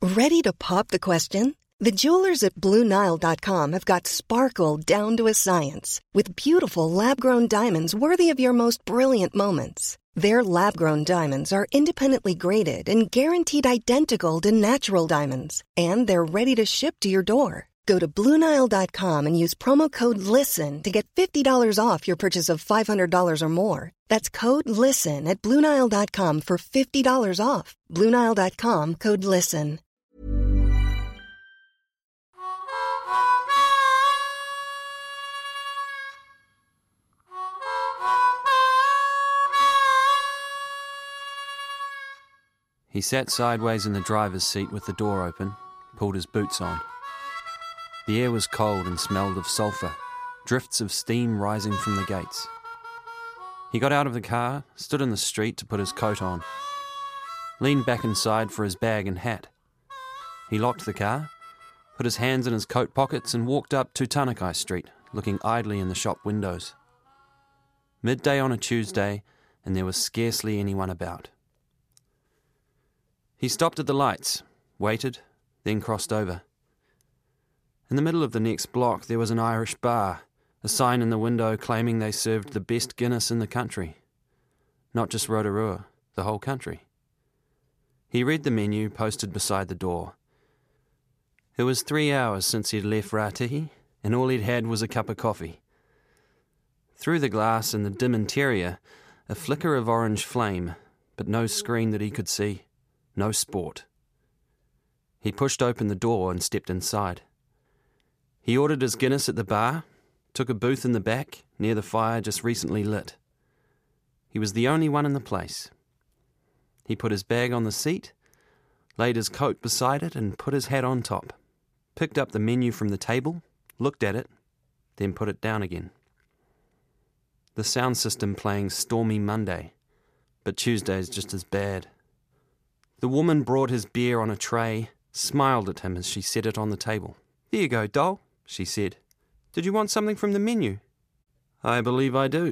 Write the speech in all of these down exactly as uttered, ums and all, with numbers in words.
Ready to pop the question? The jewelers at Blue Nile dot com have got sparkle down to a science with beautiful lab-grown diamonds worthy of your most brilliant moments. Their lab-grown diamonds are independently graded and guaranteed identical to natural diamonds, and they're ready to ship to your door. Go to Blue Nile dot com and use promo code LISTEN to get fifty dollars off your purchase of five hundred dollars or more. That's code LISTEN at Blue Nile dot com for fifty dollars off. Blue Nile dot com, code LISTEN. He sat sideways in the driver's seat with the door open, pulled his boots on. The air was cold and smelled of sulphur, drifts of steam rising from the gates. He got out of the car, stood in the street to put his coat on, leaned back inside for his bag and hat. He locked the car, put his hands in his coat pockets and walked up to Tanakai Street, looking idly in the shop windows. Midday on a Tuesday, and there was scarcely anyone about. He stopped at the lights, waited, then crossed over. In the middle of the next block there was an Irish bar, a sign in the window claiming they served the best Guinness in the country. Not just Rotorua, the whole country. He read the menu posted beside the door. It was three hours since he'd left Ratihi, and all he'd had was a cup of coffee. Through the glass in the dim interior, a flicker of orange flame, but no screen that he could see. No sport. He pushed open the door and stepped inside. He ordered his Guinness at the bar, took a booth in the back, near the fire just recently lit. He was the only one in the place. He put his bag on the seat, laid his coat beside it and put his hat on top, picked up the menu from the table, looked at it, then put it down again. The sound system playing Stormy Monday, but Tuesday's just as bad. The woman brought his beer on a tray, smiled at him as she set it on the table. "There you go, doll," she said. "Did you want something from the menu?" "I believe I do."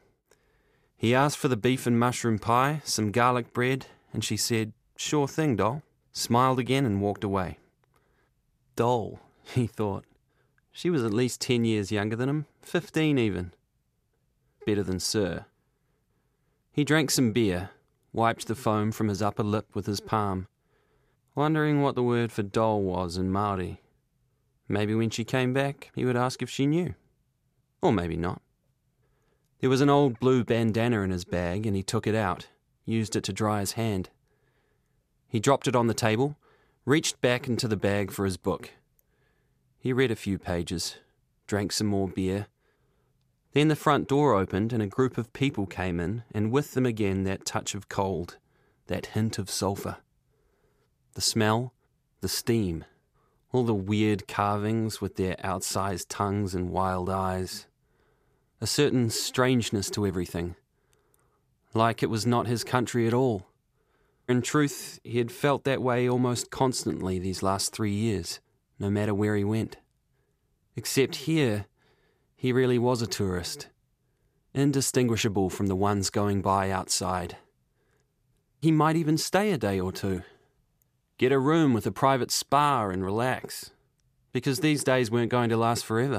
He asked for the beef and mushroom pie, some garlic bread, and she said, "Sure thing, doll," smiled again and walked away. Doll, he thought. She was at least ten years younger than him, fifteen even. Better than Sir. He drank some beer, wiped the foam from his upper lip with his palm, wondering what the word for doll was in Māori. Maybe when she came back, he would ask if she knew. Or maybe not. There was an old blue bandana in his bag, and he took it out, used it to dry his hand. He dropped it on the table, reached back into the bag for his book. He read a few pages, drank some more beer. Then the front door opened and a group of people came in, and with them again that touch of cold, that hint of sulphur. The smell, the steam, all the weird carvings with their outsized tongues and wild eyes. A certain strangeness to everything, like it was not his country at all. In truth, he had felt that way almost constantly these last three years, no matter where he went. Except here, he really was a tourist, indistinguishable from the ones going by outside. He might even stay a day or two, get a room with a private spa and relax, because these days weren't going to last forever.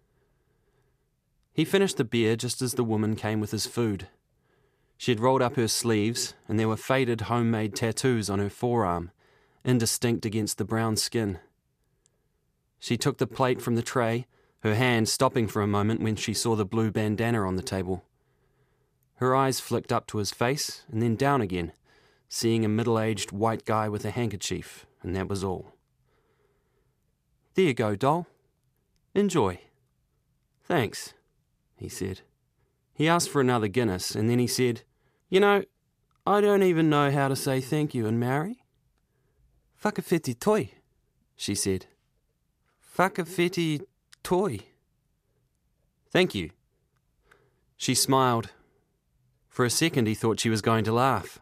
He finished the beer just as the woman came with his food. She had rolled up her sleeves, and there were faded homemade tattoos on her forearm, indistinct against the brown skin. She took the plate from the tray, her hand stopping for a moment when she saw the blue bandana on the table. Her eyes flicked up to his face and then down again, seeing a middle-aged white guy with a handkerchief, and that was all. "There you go, doll. Enjoy." "Thanks," he said. He asked for another Guinness, and then he said, "You know, I don't even know how to say thank you in Maori." "Whakawhiti toi," she said. "Whakawhiti toi." "Thank you." She smiled. For a second he thought she was going to laugh.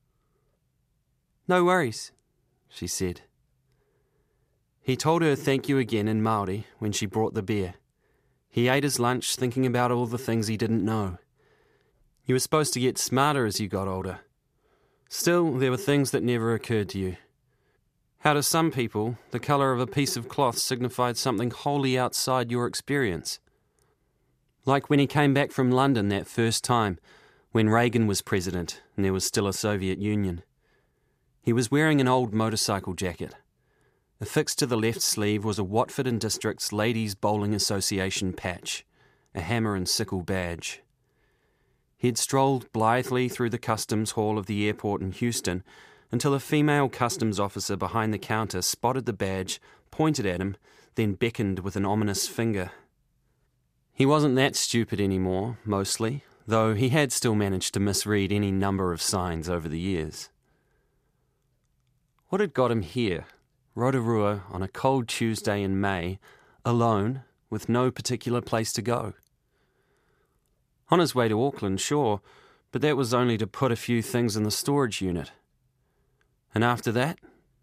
"No worries," she said. He told her thank you again in Māori when she brought the beer. He ate his lunch thinking about all the things he didn't know. You were supposed to get smarter as you got older. Still, there were things that never occurred to you. How to some people, the colour of a piece of cloth signified something wholly outside your experience. Like when he came back from London that first time, when Reagan was president and there was still a Soviet Union. He was wearing an old motorcycle jacket. Affixed to the left sleeve was a Watford and Districts Ladies Bowling Association patch, a hammer and sickle badge. He had strolled blithely through the customs hall of the airport in Houston until a female customs officer behind the counter spotted the badge, pointed at him, then beckoned with an ominous finger. He wasn't that stupid anymore, mostly, though he had still managed to misread any number of signs over the years. What had got him here, Rotorua on a cold Tuesday in May, alone, with no particular place to go? On his way to Auckland, sure, but that was only to put a few things in the storage unit. And after that?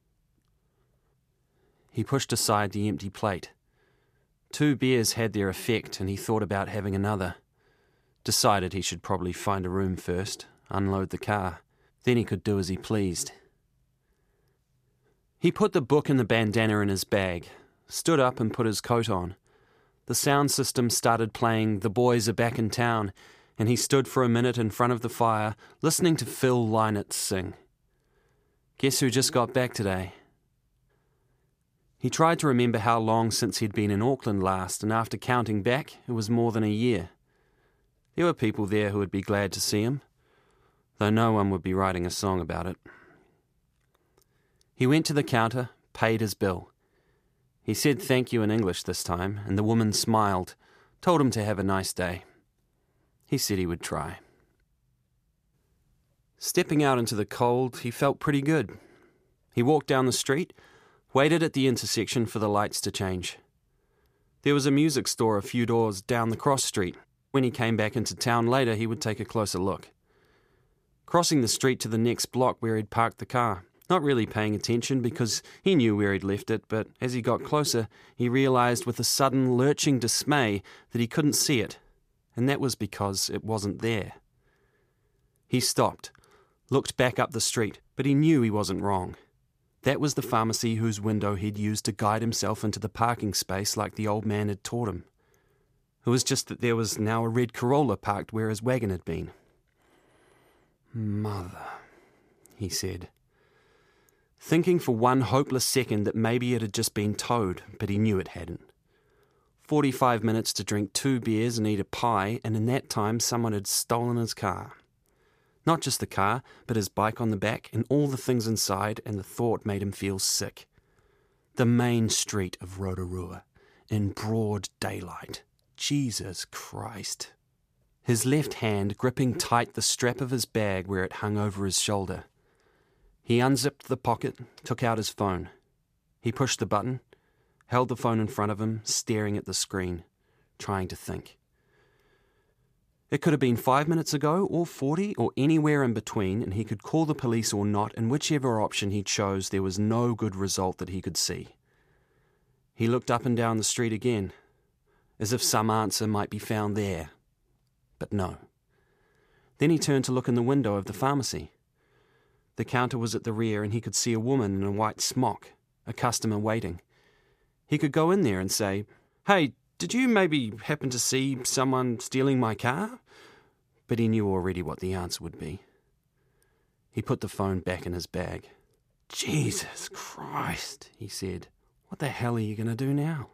He pushed aside the empty plate. Two beers had their effect, and he thought about having another. Decided he should probably find a room first, unload the car. Then he could do as he pleased. He put the book and the bandana in his bag, stood up and put his coat on. The sound system started playing The Boys Are Back in Town, and he stood for a minute in front of the fire, listening to Phil Lynott sing. Guess who just got back today? He tried to remember how long since he'd been in Auckland last, and after counting back, it was more than a year. There were people there who would be glad to see him, though no one would be writing a song about it. He went to the counter, paid his bill. He said thank you in English this time, and the woman smiled, told him to have a nice day. He said he would try. Stepping out into the cold, he felt pretty good. He walked down the street, waited at the intersection for the lights to change. There was a music store a few doors down the cross street. When he came back into town later, he would take a closer look. Crossing the street to the next block where he'd parked the car, not really paying attention because he knew where he'd left it, but as he got closer, he realised with a sudden lurching dismay that he couldn't see it, and that was because it wasn't there. He stopped, looked back up the street, but he knew he wasn't wrong. That was the pharmacy whose window he'd used to guide himself into the parking space like the old man had taught him. It was just that there was now a red Corolla parked where his wagon had been. Mother, he said, thinking for one hopeless second that maybe it had just been towed, but he knew it hadn't. Forty-five minutes to drink two beers and eat a pie, and in that time someone had stolen his car. Not just the car, but his bike on the back and all the things inside, and the thought made him feel sick. The main street of Rotorua, in broad daylight. Jesus Christ. His left hand gripping tight the strap of his bag where it hung over his shoulder. He unzipped the pocket, took out his phone. He pushed the button, held the phone in front of him, staring at the screen, trying to think. It could have been five minutes ago, or forty, or anywhere in between, and he could call the police or not, and whichever option he chose, there was no good result that he could see. He looked up and down the street again, as if some answer might be found there. But no. Then he turned to look in the window of the pharmacy. The counter was at the rear, and he could see a woman in a white smock, a customer waiting. He could go in there and say, "Hey, did you maybe happen to see someone stealing my car?" But he knew already what the answer would be. He put the phone back in his bag. "Jesus Christ," he said. "What the hell are you going to do now?"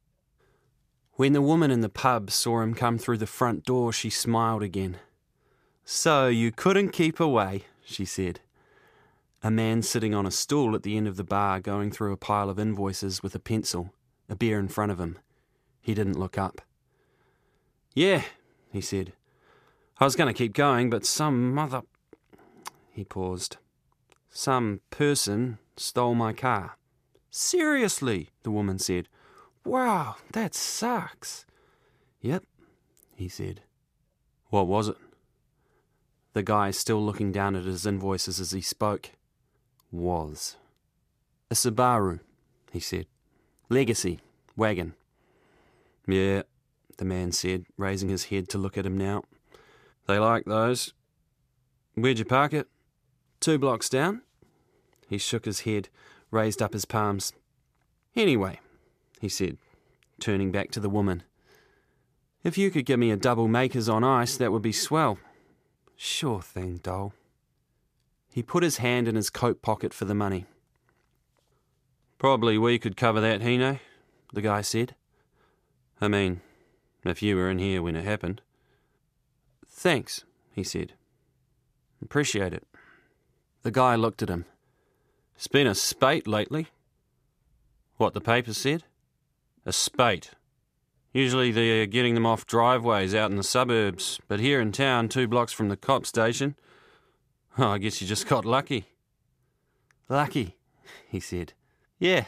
When the woman in the pub saw him come through the front door, she smiled again. "So you couldn't keep away," she said. A man sitting on a stool at the end of the bar going through a pile of invoices with a pencil, a beer in front of him. He didn't look up. "Yeah," he said. "I was going to keep going, but some mother..." He paused. "Some person stole my car." "Seriously?" the woman said. "Wow, that sucks." "Yep," he said. "What was it?" The guy, still looking down at his invoices as he spoke. Was. "A Subaru," he said. "Legacy. Wagon." "Yeah," the man said, raising his head to look at him now. "They like those. Where'd you park it?" "Two blocks down." He shook his head, raised up his palms. "Anyway," he said, turning back to the woman, "if you could give me a double Makers on ice, that would be swell." "Sure thing, doll." He put his hand in his coat pocket for the money. "Probably we could cover that, Hino," the guy said. "I mean, if you were in here when it happened." "Thanks," he said. "Appreciate it." The guy looked at him. "It's been a spate lately." "What the paper said?" "A spate. Usually they're getting them off driveways out in the suburbs, but here in town, two blocks from the cop station. Oh, I guess you just got lucky." "Lucky," he said. "Yeah."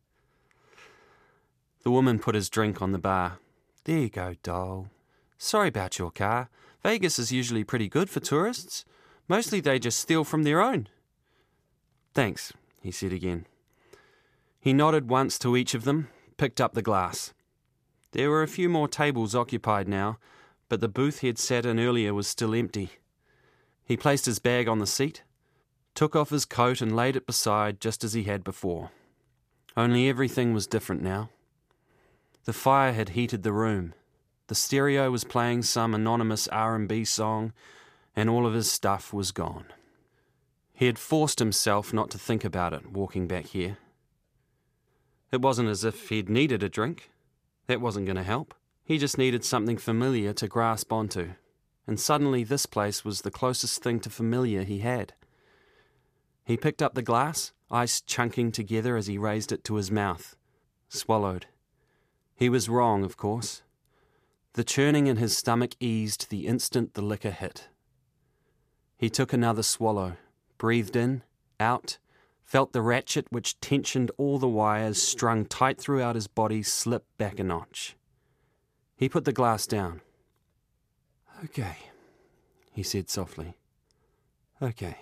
The woman put his drink on the bar. "There you go, doll. Sorry about your car. Vegas is usually pretty good for tourists. Mostly they just steal from their own." "Thanks," he said again. He nodded once to each of them, picked up the glass. There were a few more tables occupied now, but the booth he had sat in earlier was still empty. He placed his bag on the seat, took off his coat and laid it beside just as he had before. Only everything was different now. The fire had heated the room. The stereo was playing some anonymous R and B song, and all of his stuff was gone. He had forced himself not to think about it walking back here. It wasn't as if he'd needed a drink. That wasn't going to help. He just needed something familiar to grasp onto, and suddenly this place was the closest thing to familiar he had. He picked up the glass, ice chunking together as he raised it to his mouth. Swallowed. He was wrong, of course. The churning in his stomach eased the instant the liquor hit. He took another swallow, breathed in, out, felt the ratchet which tensioned all the wires strung tight throughout his body slip back a notch. He put the glass down. "Okay," he said softly. "Okay."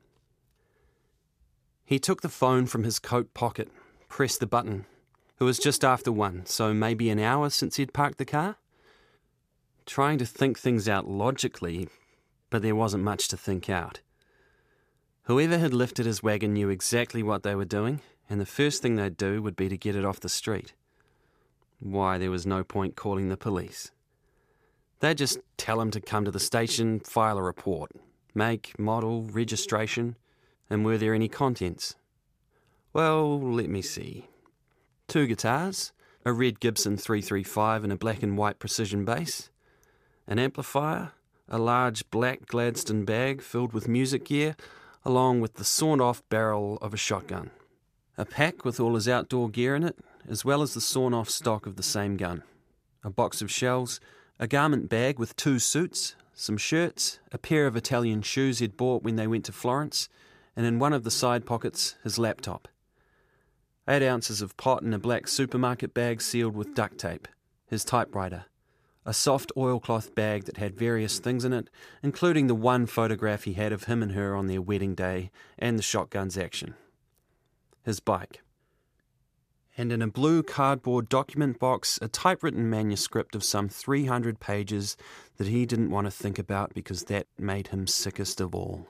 He took the phone from his coat pocket, pressed the button. It was just after one, so maybe an hour since he'd parked the car. Trying to think things out logically, but there wasn't much to think out. Whoever had lifted his wagon knew exactly what they were doing, and the first thing they'd do would be to get it off the street. Why, there was no point calling the police. They'd just tell him to come to the station, file a report. Make, model, registration, and were there any contents? Well, let me see. Two guitars, a red Gibson three thirty-five and a black and white precision bass, an amplifier, a large black Gladstone bag filled with music gear, along with the sawn-off barrel of a shotgun. A pack with all his outdoor gear in it, as well as the sawn-off stock of the same gun. A box of shells, a garment bag with two suits, some shirts, a pair of Italian shoes he'd bought when they went to Florence, and in one of the side pockets, his laptop. Eight ounces of pot in a black supermarket bag sealed with duct tape, his typewriter, a soft oilcloth bag that had various things in it, including the one photograph he had of him and her on their wedding day and the shotgun's action. His bike. And in a blue cardboard document box, a typewritten manuscript of some three hundred pages that he didn't want to think about because that made him sickest of all.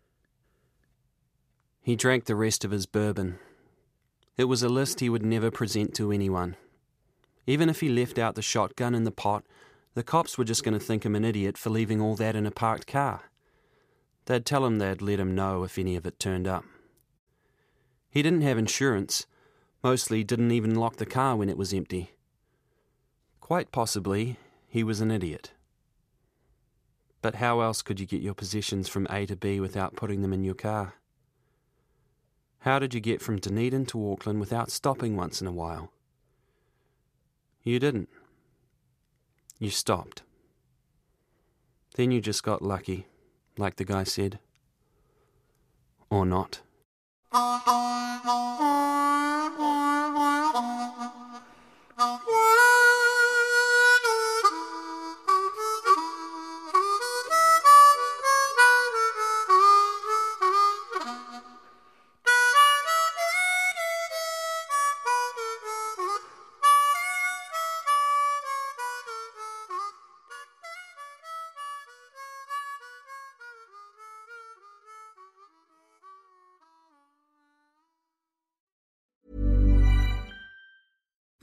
He drank the rest of his bourbon. It was a list he would never present to anyone. Even if he left out the shotgun and the pot, the cops were just going to think him an idiot for leaving all that in a parked car. They'd tell him they'd let him know if any of it turned up. He didn't have insurance, mostly didn't even lock the car when it was empty. Quite possibly, he was an idiot. But how else could you get your possessions from A to B without putting them in your car? How did you get from Dunedin to Auckland without stopping once in a while? You didn't. You stopped. Then you just got lucky, like the guy said. Or not.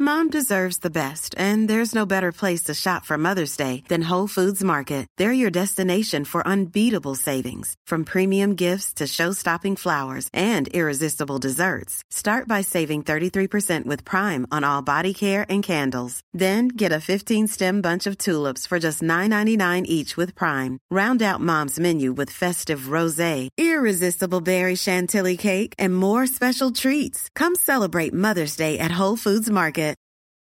Mom deserves the best, and there's no better place to shop for Mother's Day than Whole Foods Market. They're your destination for unbeatable savings, from premium gifts to show-stopping flowers and irresistible desserts. Start by saving thirty-three percent with Prime on all body care and candles. Then get a fifteen-stem bunch of tulips for just nine ninety-nine each with Prime. Round out Mom's menu with festive rosé, irresistible berry chantilly cake, and more special treats. Come celebrate Mother's Day at Whole Foods Market.